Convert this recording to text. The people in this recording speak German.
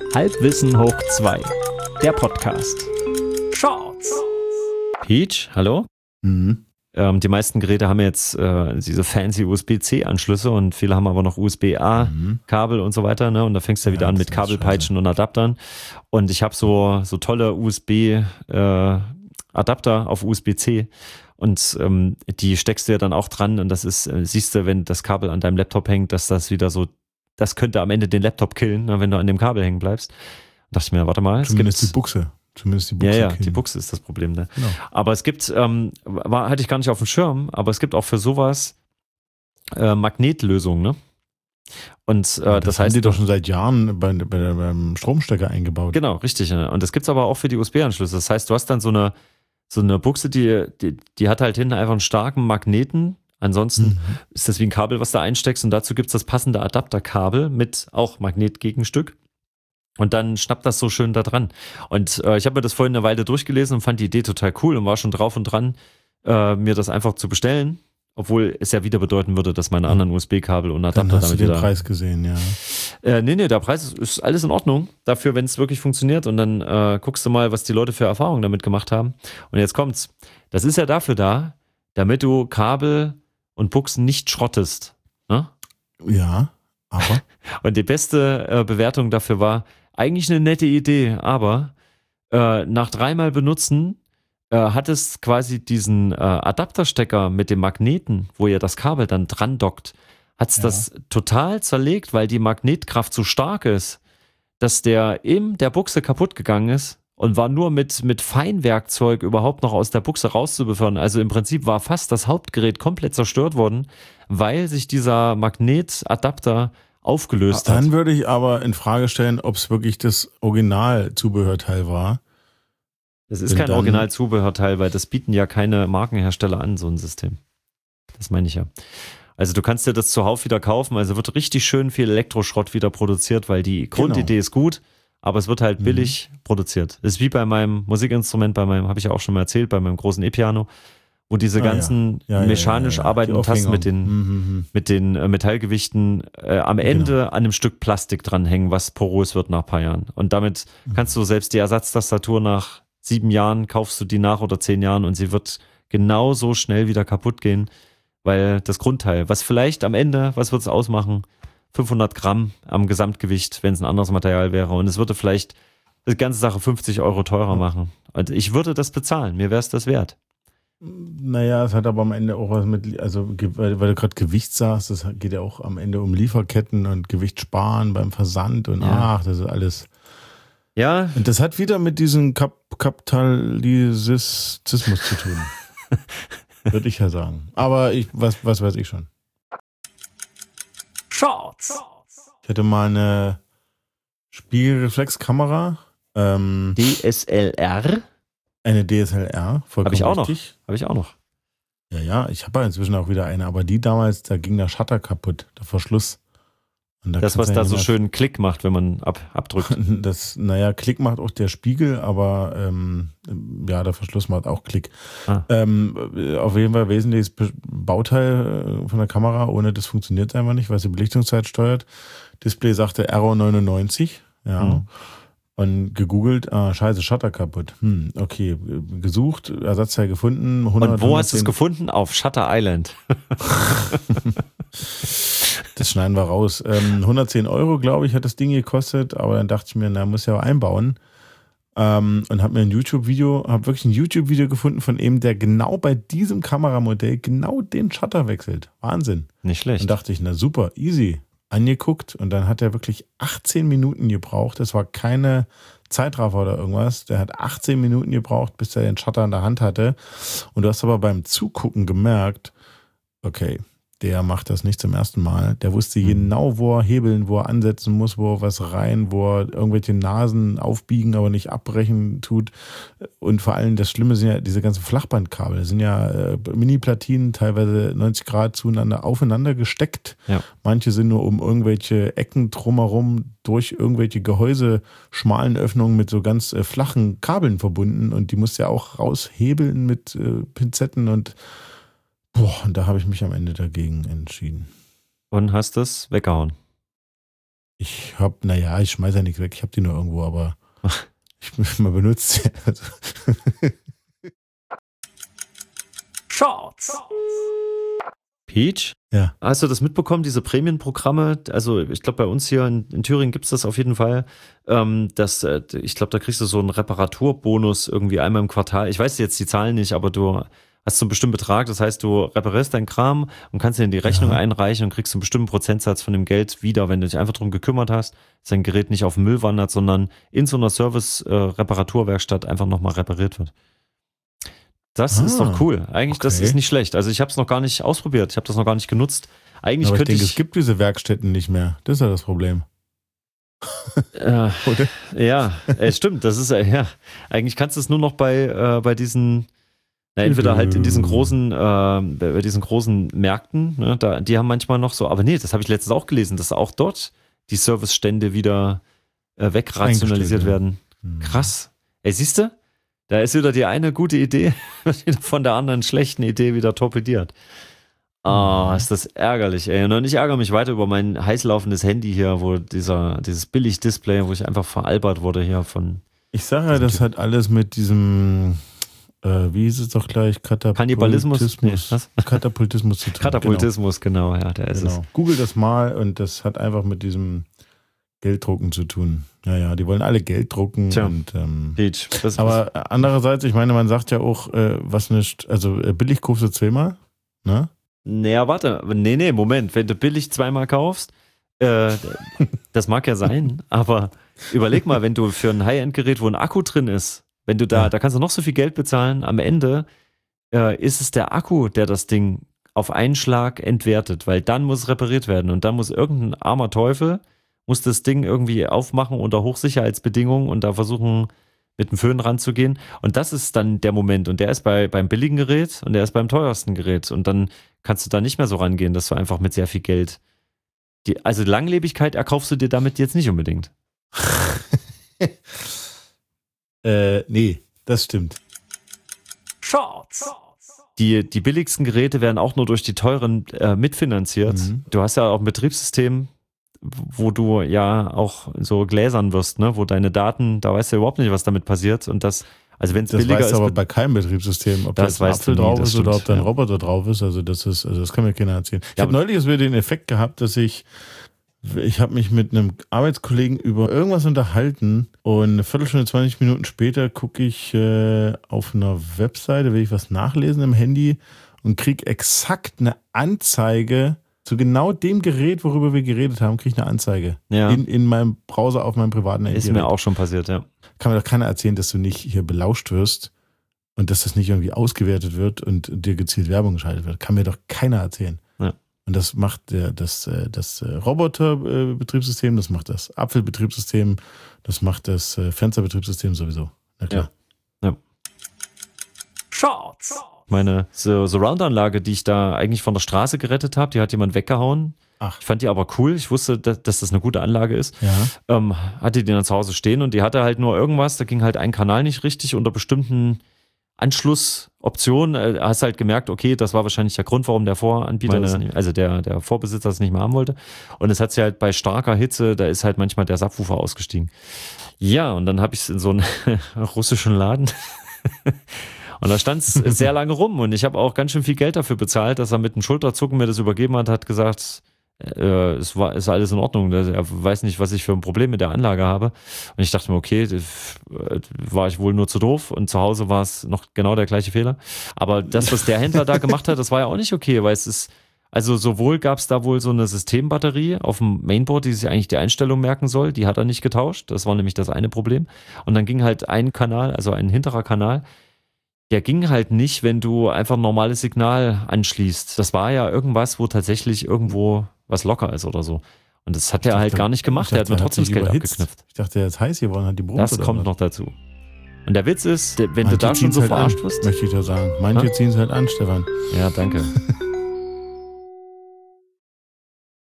Halbwissen hoch 2, der Podcast. Shorts. Peach, hallo? Mhm. Die meisten Geräte haben jetzt diese fancy USB-C-Anschlüsse und viele haben aber noch USB-A-Kabel und so weiter. Ne? Und da fängst du ja wieder an mit Kabelpeitschen und Adaptern. Und ich habe so tolle USB-Adapter auf USB-C. Und die steckst du ja dann auch dran. Und das ist, siehst du, wenn das Kabel an deinem Laptop hängt, dass das wieder so, das könnte am Ende den Laptop killen, ne, wenn du an dem Kabel hängen bleibst. Da dachte ich mir, warte mal. Zumindest die Buchse. Ja, die Buchse ist das Problem. Ne? Genau. Aber es gibt, hatte ich gar nicht auf dem Schirm, aber es gibt auch für sowas Magnetlösungen. Ne? Und das heißt, haben die doch schon seit Jahren beim Stromstecker eingebaut. Genau, richtig. Ne? Und das gibt's aber auch für die USB-Anschlüsse. Das heißt, du hast dann so eine Buchse, die hat halt hinten einfach einen starken Magneten. Ansonsten ist das wie ein Kabel, was da einsteckst, und dazu gibt's das passende Adapterkabel mit auch Magnetgegenstück. Und dann schnappt das so schön da dran. Und ich habe mir das vorhin eine Weile durchgelesen und fand die Idee total cool und war schon drauf und dran, mir das einfach zu bestellen. Obwohl es ja wieder bedeuten würde, dass meine anderen USB-Kabel und Adapter Dann hast damit du den wieder... Preis gesehen, ja. Nee, der Preis ist alles in Ordnung. Dafür, wenn es wirklich funktioniert. Und dann guckst du mal, was die Leute für Erfahrungen damit gemacht haben. Und jetzt kommt's. Das ist ja dafür da, damit du Kabel und Buchsen nicht schrottest. Ne? Ja, aber... Und die beste Bewertung dafür war, eigentlich eine nette Idee, aber nach 3-mal benutzen hat es quasi diesen Adapterstecker mit dem Magneten, wo ihr das Kabel dann dran dockt, hat es das total zerlegt, weil die Magnetkraft so stark ist, dass der in der Buchse kaputt gegangen ist und war nur mit Feinwerkzeug überhaupt noch aus der Buchse rauszubefördern. Also im Prinzip war fast das Hauptgerät komplett zerstört worden, weil sich dieser Magnetadapter aufgelöst hat. Dann würde ich aber in Frage stellen, ob es wirklich das Original-Zubehörteil war. Das ist kein Original-Zubehörteil, weil das bieten ja keine Markenhersteller an, so ein System. Das meine ich ja. Also du kannst dir das zuhauf wieder kaufen, also wird richtig schön viel Elektroschrott wieder produziert, weil die Grundidee ist gut, aber es wird halt billig produziert. Das ist wie bei meinem Musikinstrument, habe ich ja auch schon mal erzählt, bei meinem großen E-Piano, wo diese ganzen mechanisch arbeitenden Tasten mit den Metallgewichten am Ende an einem Stück Plastik dranhängen, was porös wird nach ein paar Jahren. Und damit kannst du selbst die Ersatztastatur nach 7 Jahren, kaufst du die nach oder 10 Jahren und sie wird genauso schnell wieder kaputt gehen, weil das Grundteil, was vielleicht am Ende, was wird es ausmachen? 500 Gramm am Gesamtgewicht, wenn es ein anderes Material wäre. Und es würde vielleicht die ganze Sache 50 Euro teurer machen. Und ich würde das bezahlen, mir wäre es das wert. Naja, es hat aber am Ende auch was mit, also weil du gerade Gewicht sagst, das geht ja auch am Ende um Lieferketten und Gewicht sparen beim Versand und das ist alles. Ja. Und das hat wieder mit diesem Kapitalismus zu tun. Würde ich ja sagen. Aber was weiß ich schon. Shorts. Ich hatte mal eine Spiegelreflexkamera. DSLR? Eine DSLR, vollkommen Habe ich auch noch. Ja, ich habe ja inzwischen auch wieder eine, aber die damals, da ging der Shutter kaputt, der Verschluss. Und das, was da so schön Klick macht, wenn man abdrückt. Klick macht auch der Spiegel, aber der Verschluss macht auch Klick. Auf jeden Fall wesentliches Bauteil von der Kamera, ohne das funktioniert einfach nicht, weil sie Belichtungszeit steuert. Display sagte Error 99, Und gegoogelt, scheiße, Shutter kaputt. Okay, gesucht, Ersatzteil gefunden. 100, und wo hast du es gefunden? Auf Shutter Island. Das schneiden wir raus. 110 Euro, glaube ich, hat das Ding gekostet, aber dann dachte ich mir, muss ja einbauen. Und habe wirklich ein YouTube-Video gefunden von ihm, der genau bei diesem Kameramodell genau den Shutter wechselt. Wahnsinn. Nicht schlecht. Und dachte ich, super, easy. Angeguckt und dann hat er wirklich 18 Minuten gebraucht. Das war keine Zeitraffer oder irgendwas. Der hat 18 Minuten gebraucht, bis er den Shutter in der Hand hatte. Und du hast aber beim Zugucken gemerkt, okay, der macht das nicht zum ersten Mal. Der wusste genau, wo er hebeln, wo er ansetzen muss, wo er was rein, wo er irgendwelche Nasen aufbiegen, aber nicht abbrechen tut. Und vor allem das Schlimme sind ja diese ganzen Flachbandkabel. Das sind ja Mini-Platinen, teilweise 90 Grad zueinander aufeinander gesteckt. Ja. Manche sind nur um irgendwelche Ecken drumherum durch irgendwelche Gehäuse, schmalen Öffnungen mit so ganz flachen Kabeln verbunden. Und die musst du ja auch raushebeln mit Pinzetten und da habe ich mich am Ende dagegen entschieden. Und hast das weggehauen? Ich schmeiße ja nichts weg. Ich habe die nur irgendwo, aber man benutzt sie. Also. Shorts. Peach? Ja. Hast du das mitbekommen, diese Prämienprogramme? Also ich glaube, bei uns hier in Thüringen gibt es das auf jeden Fall. Ich glaube, da kriegst du so einen Reparaturbonus irgendwie einmal im Quartal. Ich weiß jetzt die Zahlen nicht, aber du hast so einen bestimmten Betrag. Das heißt, du reparierst deinen Kram und kannst dir in die Rechnung einreichen und kriegst einen bestimmten Prozentsatz von dem Geld wieder, wenn du dich einfach darum gekümmert hast, dass dein Gerät nicht auf den Müll wandert, sondern in so einer Service-Reparaturwerkstatt einfach nochmal repariert wird. Das ist doch cool. Eigentlich, okay. Das ist nicht schlecht. Also ich habe es noch gar nicht ausprobiert. Ich habe das noch gar nicht genutzt. Eigentlich aber könnte ich denke, es gibt diese Werkstätten nicht mehr. Das ist ja das Problem. Ja, stimmt. Das ist ja. Eigentlich kannst du es nur noch bei diesen, entweder halt in diesen großen, bei diesen großen Märkten. Ne, die haben manchmal noch so. Aber nee, das habe ich letztens auch gelesen, dass auch dort die Servicestände wieder wegrationalisiert werden. Krass. Siehst du? Da ist wieder die eine gute Idee von der anderen schlechten Idee wieder torpediert. Ist das ärgerlich, ey. Und ich ärgere mich weiter über mein heißlaufendes Handy hier, wo dieses Billig-Display, wo ich einfach veralbert wurde hier von. Ich sage ja, das hat alles mit diesem, wie hieß es doch gleich, Kannibalismus? Nee, was? Katapultismus zu tun. Katapultismus, genau, ja, der ist es. Google das mal und das hat einfach mit diesem Gelddrucken zu tun. Ja, die wollen alle Geld drucken. Tja. Und, Peach. aber andererseits, ich meine, man sagt ja auch, was nicht, also billig kaufst du zweimal, ne? Naja, warte. Nee, Moment. Wenn du billig zweimal kaufst, das mag ja sein, aber überleg mal, wenn du für ein High-End-Gerät, wo ein Akku drin ist, wenn du da kannst du noch so viel Geld bezahlen, am Ende ist es der Akku, der das Ding auf einen Schlag entwertet, weil dann muss es repariert werden und dann muss irgendein armer Teufel muss das Ding irgendwie aufmachen unter Hochsicherheitsbedingungen und da versuchen, mit dem Föhn ranzugehen. Und das ist dann der Moment. Und der ist beim billigen Gerät und der ist beim teuersten Gerät. Und dann kannst du da nicht mehr so rangehen, dass du einfach mit sehr viel Geld. Also Langlebigkeit erkaufst du dir damit jetzt nicht unbedingt. Nee, das stimmt. Shorts. Die billigsten Geräte werden auch nur durch die teuren mitfinanziert. Du hast ja auch ein Betriebssystem, wo du ja auch so gläsern wirst, ne? Wo deine Daten, da weißt du überhaupt nicht, was damit passiert. Und das, also wenn es billiger ist. Das weißt du aber bei keinem Betriebssystem, ob da ein Apfel drauf ist oder ob da ein Roboter drauf ist. Also das kann mir keiner erzählen. Ich habe neulich wieder den Effekt gehabt, dass ich habe mich mit einem Arbeitskollegen über irgendwas unterhalten und eine Viertelstunde, 20 Minuten später gucke ich auf einer Webseite, will ich was nachlesen im Handy und kriege exakt eine Anzeige zu genau dem Gerät, worüber wir geredet haben, kriege ich eine Anzeige. Ja. In meinem Browser auf meinem privaten Handy. Ist mir auch schon passiert, ja. Kann mir doch keiner erzählen, dass du nicht hier belauscht wirst und dass das nicht irgendwie ausgewertet wird und dir gezielt Werbung geschaltet wird. Kann mir doch keiner erzählen. Ja. Und das macht das Roboter-Betriebssystem, das macht das Apfel-Betriebssystem, das macht das Fenster-Betriebssystem sowieso. Na klar. Ja. Shorts. Meine Surround-Anlage, die ich da eigentlich von der Straße gerettet habe, die hat jemand weggehauen. Ach. Ich fand die aber cool. Ich wusste, dass das eine gute Anlage ist. Ja. Hatte die dann zu Hause stehen und die hatte halt nur irgendwas. Da ging halt ein Kanal nicht richtig unter bestimmten Anschlussoptionen. Hast halt gemerkt, okay, das war wahrscheinlich der Grund, warum der Voranbieter, also der Vorbesitzer das nicht mehr haben wollte. Und es hat sich halt bei starker Hitze, da ist halt manchmal der Subwoofer ausgestiegen. Ja, und dann habe ich es in so einen russischen Laden. Und da stand es sehr lange rum und ich habe auch ganz schön viel Geld dafür bezahlt, dass er mit einem Schulterzucken mir das übergeben hat gesagt, ist alles in Ordnung. Er weiß nicht, was ich für ein Problem mit der Anlage habe. Und ich dachte mir, okay, war ich wohl nur zu doof und zu Hause war es noch genau der gleiche Fehler. Aber das, was der Händler da gemacht hat, das war ja auch nicht okay, weil also sowohl gab es da wohl so eine Systembatterie auf dem Mainboard, die sich eigentlich die Einstellung merken soll, die hat er nicht getauscht. Das war nämlich das eine Problem. Und dann ging halt ein Kanal, also ein hinterer Kanal, der ging halt nicht, wenn du einfach ein normales Signal anschließt. Das war ja irgendwas, wo tatsächlich irgendwo was locker ist oder so. Und das hat er halt gar nicht gemacht. Der hat mir trotzdem das Geld abgeknüpft. Ich dachte, er ist heiß geworden, hat die Brust. Das kommt noch dazu. Und der Witz ist, wenn du da schon so verarscht wirst. Möchte ich da sagen. Manche ziehen es halt an, Stefan. Ja, danke.